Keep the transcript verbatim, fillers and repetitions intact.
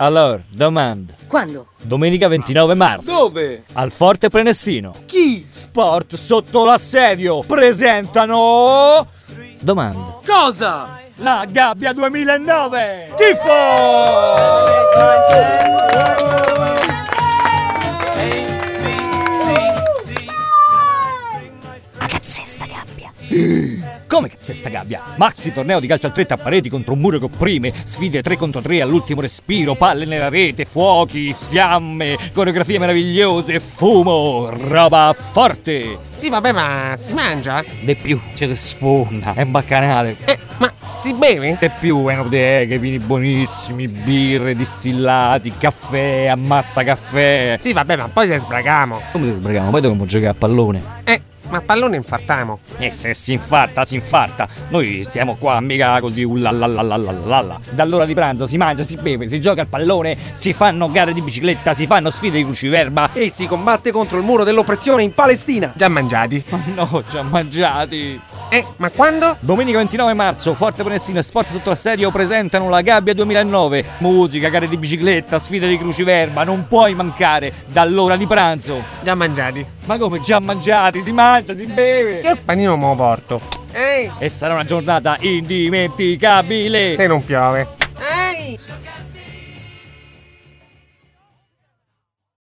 Allora, domanda. Quando? Domenica ventinove marzo. Dove? Al Forte Prenestino. Chi? Sport sotto l'assedio presentano... Domanda. Cosa? La Gabbia duemilanove! Tifo! Ma cazzo è sta gabbia? Come che c'è sta gabbia? Maxi torneo di calcio a tre a pareti contro un muro che opprime, sfide tre contro tre all'ultimo respiro, palle nella rete, fuochi, fiamme, coreografie meravigliose, fumo, roba forte! Sì, vabbè, ma si mangia? De più, ci si sfonda, è un baccanale. Eh, ma si beve? De più, è bottega, vini buonissimi, birre, distillati, caffè, ammazza caffè. Sì, vabbè, ma poi se sbragamo. Come si sbraghiamo? Poi dobbiamo giocare a pallone. Eh, ma a pallone infartamo. E se si infarta, si infarta. Noi siamo qua mica così ullallallalallalala. Dall'ora di pranzo si mangia, si beve, si gioca al pallone, si fanno gare di bicicletta, si fanno sfide di cruciverba. E si combatte contro il muro dell'oppressione in Palestina. Già mangiati. Ma no, già mangiati. Eh, ma quando? Domenica ventinove marzo, Forte Prenestino e Sport sotto l'assedio presentano la Gabbia duemilanove. Musica, gare di bicicletta, sfide di cruciverba, non puoi mancare dall'ora di pranzo. Già mangiati. Ma come già mangiati? Si mangia, si beve. Io il panino me lo porto. Ehi, E sarà una giornata indimenticabile. se non piove.